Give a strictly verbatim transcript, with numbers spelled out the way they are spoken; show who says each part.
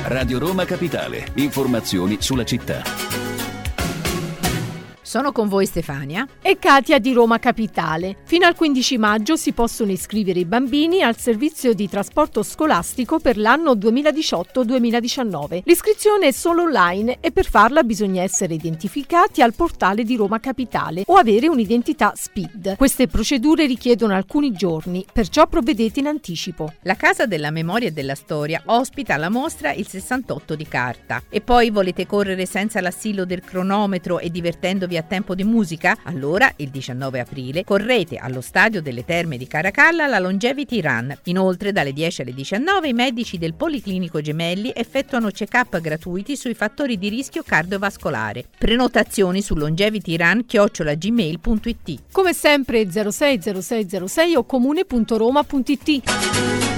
Speaker 1: Radio Roma Capitale. Informazioni sulla città.
Speaker 2: Sono con voi Stefania
Speaker 3: e Katia di Roma Capitale. Fino al quindici maggio si possono iscrivere i bambini al servizio di trasporto scolastico per l'anno duemiladiciotto duemiladiciannove. L'iscrizione è solo online e per farla bisogna essere identificati al portale di Roma Capitale o avere un'identità S P I D. Queste procedure richiedono alcuni giorni, perciò provvedete in anticipo.
Speaker 2: La Casa della Memoria e della Storia ospita la mostra Il sessantotto di carta. E poi volete correre senza l'assillo del cronometro e divertendovi a tempo di musica? Allora il diciannove aprile correte allo Stadio delle Terme di Caracalla la Longevity Run. Inoltre dalle dieci alle diciannove i medici del Policlinico Gemelli effettuano check-up gratuiti sui fattori di rischio cardiovascolare. Prenotazioni su longevityrun chiocciola gmail punto it.
Speaker 3: Come sempre zero sei zero sei zero sei o comune punto roma punto it.